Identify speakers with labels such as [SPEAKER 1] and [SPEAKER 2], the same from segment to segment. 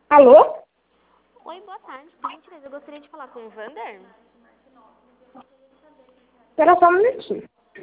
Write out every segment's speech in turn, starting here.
[SPEAKER 1] Alô?
[SPEAKER 2] Oi, boa tarde. Por gentileza, eu gostaria de falar com o Vander.
[SPEAKER 1] Espera só um minutinho.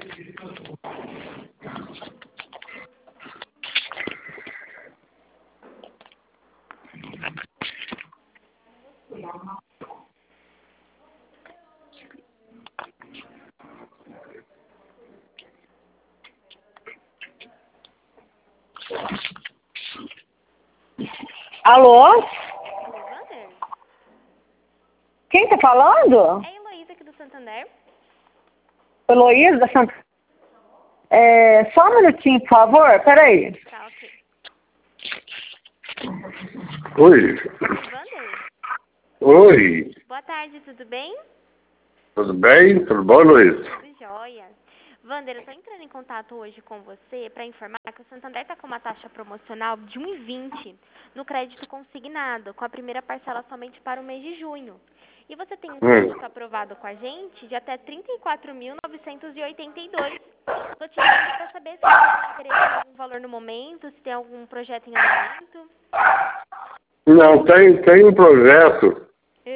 [SPEAKER 1] Alô?
[SPEAKER 2] Alô, Vander?
[SPEAKER 1] Quem tá falando?
[SPEAKER 2] É a Heloísa aqui do Santander.
[SPEAKER 1] Heloísa da Santa... só um minutinho, por favor. Peraí.
[SPEAKER 2] Tá, ok.
[SPEAKER 3] Oi.
[SPEAKER 2] Vander?
[SPEAKER 3] Oi.
[SPEAKER 2] Boa tarde, tudo bem?
[SPEAKER 3] Tudo bem? Tudo bom, Luiz?
[SPEAKER 2] Tudo jóia. Vander, eu estou entrando em contato hoje com você para informar que o Santander está com uma taxa promocional de 1,20 no crédito consignado, com a primeira parcela somente para o mês de junho. E você tem um crédito aprovado com a gente de até R$ 34.982. Estou te ligando para saber se você tem interesse em algum valor no momento, se tem algum projeto em andamento.
[SPEAKER 3] Não, tem um projeto.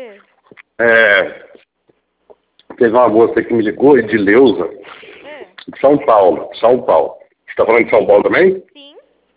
[SPEAKER 3] Teve uma moça que me ligou, Edileuza, de São Paulo. Você está falando de São Paulo também?
[SPEAKER 2] Sim.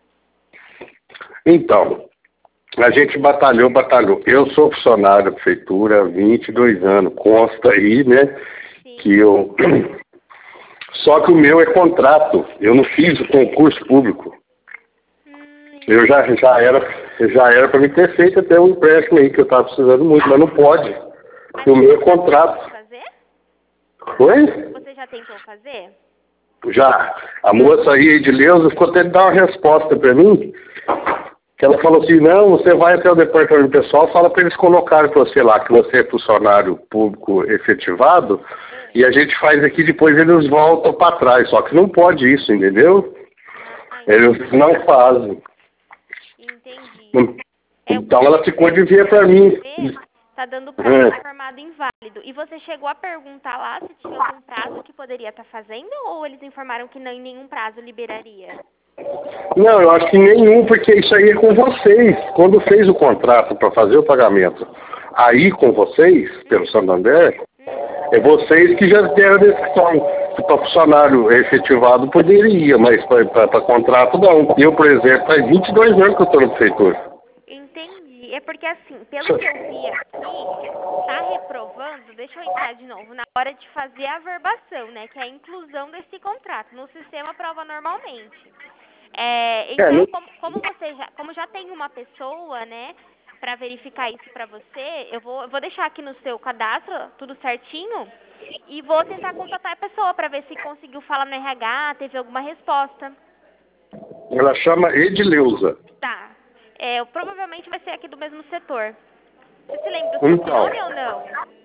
[SPEAKER 3] Então, a gente batalhou. Eu sou funcionário da prefeitura há 22 anos. Consta aí, né?
[SPEAKER 2] Sim.
[SPEAKER 3] Que eu... Só que o meu é contrato. Eu não fiz o concurso público. Eu já era para me ter feito até um empréstimo aí que eu estava precisando muito, mas não pode. Porque o meu é contrato.
[SPEAKER 2] Fazer?
[SPEAKER 3] Oi?
[SPEAKER 2] Você já tentou fazer?
[SPEAKER 3] Já. A moça aí, Edileuza, ficou até de dar uma resposta para mim. Que ela falou assim, não, você vai até o departamento pessoal, fala para eles colocarem para você lá que você é funcionário público efetivado, e a gente faz aqui, depois eles voltam para trás. Só que não pode isso, entendeu? Eles não fazem.
[SPEAKER 2] Entendi.
[SPEAKER 3] Então ela ficou de ver para mim.
[SPEAKER 2] Tá dando prazo informado inválido. E você chegou a perguntar lá se tinha algum prazo que poderia estar fazendo, ou eles informaram que não, em nenhum prazo liberaria?
[SPEAKER 3] Não, eu acho que nenhum, porque isso aí é com vocês. Quando fez o contrato para fazer o pagamento aí com vocês, pelo Santander, é vocês que já deram a decisão. Para funcionário efetivado poderia, mas para contrato não. Eu, por exemplo, faz 22 anos que eu estou na prefeitura.
[SPEAKER 2] Entendi. É porque assim, pelo que eu vi aqui, tá reprovando, deixa eu entrar de novo, na hora de fazer a averbação, né, que é a inclusão desse contrato. No sistema prova normalmente. Então, como já tem uma pessoa, né, para verificar isso para você, eu vou deixar aqui no seu cadastro tudo certinho e vou tentar contatar a pessoa para ver se conseguiu falar no RH, teve alguma resposta.
[SPEAKER 3] Ela chama Edileuza.
[SPEAKER 2] Tá. Provavelmente vai ser aqui do mesmo setor. Você se lembra do sobrenome ou não?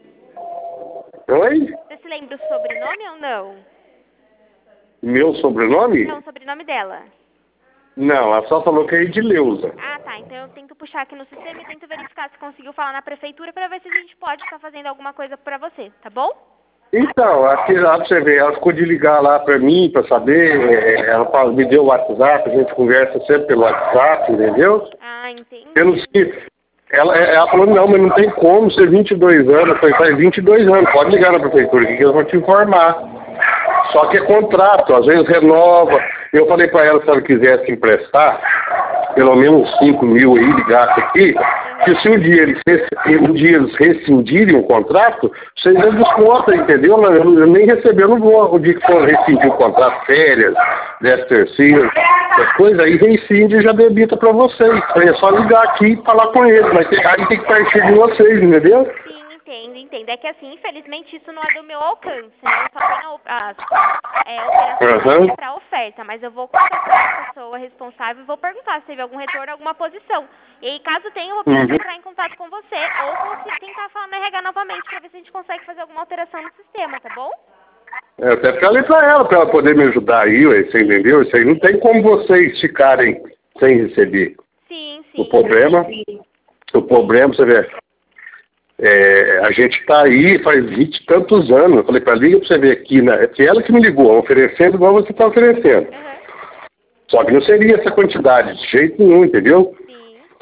[SPEAKER 3] Oi?
[SPEAKER 2] Você se lembra do sobrenome ou não?
[SPEAKER 3] Meu sobrenome?
[SPEAKER 2] Não, o sobrenome dela.
[SPEAKER 3] Não, ela só falou que é Edileuza.
[SPEAKER 2] Ah, tá. Então eu tento puxar aqui no sistema e tento verificar se conseguiu falar na prefeitura para ver se a gente pode estar fazendo alguma coisa para você, tá bom?
[SPEAKER 3] Então, aqui lá pra você ver, ela ficou de ligar lá pra mim, pra saber, ela me deu o WhatsApp, a gente conversa sempre pelo WhatsApp, entendeu?
[SPEAKER 2] Ah, entendi.
[SPEAKER 3] Ela falou, não, mas não tem como ser 22 anos. Eu falei, faz 22 anos, pode ligar na prefeitura, que eles vão te informar. Só que é contrato, às vezes renova. Eu falei pra ela, se ela quisesse emprestar, pelo menos 5 mil aí, ligasse aqui, que se um dia eles rescindirem o contrato, vocês não descontam, entendeu? Eu nem recebeu o dia que for rescindir o contrato, férias, 13º, as coisas aí, rescinde e já debita pra vocês. É só ligar aqui e falar com eles, mas aí tem que partir de vocês, entendeu?
[SPEAKER 2] Entendo. É que assim, infelizmente isso não é do meu alcance, né? Eu só tenho operações para oferta, mas eu vou contatar a pessoa responsável e vou perguntar se teve algum retorno, alguma posição. E aí, caso tenha, eu vou pedir para entrar em contato com você ou se tentar falar no RH novamente para ver se a gente consegue fazer alguma alteração no sistema, tá bom?
[SPEAKER 3] Eu até falei pra ela poder me ajudar aí, você entendeu? Isso aí não tem como vocês ficarem sem receber.
[SPEAKER 2] Sim.
[SPEAKER 3] O problema, você vê, a gente tá aí faz 20 e tantos anos. Eu falei pra liga pra você ver aqui, né? Que ela que me ligou, oferecendo igual você tá oferecendo. Só que não seria essa quantidade, de jeito nenhum, entendeu?
[SPEAKER 2] Sim.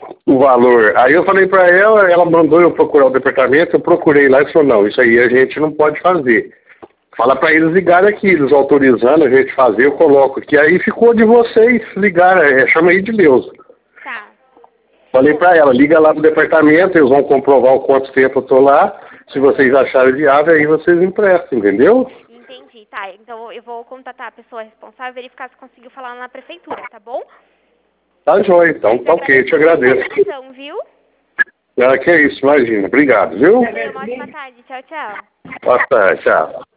[SPEAKER 3] o valor. Aí eu falei pra ela mandou eu procurar o departamento, eu procurei lá e falou, não, isso aí a gente não pode fazer. Fala pra eles ligarem aqui, eles autorizando a gente fazer, eu coloco aqui. Aí ficou de vocês ligar, chama aí de Deus.
[SPEAKER 2] Tá.
[SPEAKER 3] Falei pra ela, liga lá pro departamento, eles vão comprovar o quanto tempo eu tô lá. Se vocês acharem viável, aí vocês emprestam, entendeu?
[SPEAKER 2] Entendi, tá. Então eu vou contatar a pessoa responsável e verificar se conseguiu falar lá na prefeitura, tá bom?
[SPEAKER 3] Tá joia, então tá ok, eu te agradeço.
[SPEAKER 2] Atenção, viu?
[SPEAKER 3] Que é isso, imagina. Obrigado, viu?
[SPEAKER 2] Uma ótima tarde. Tchau, tchau.
[SPEAKER 3] Boa tarde, tchau.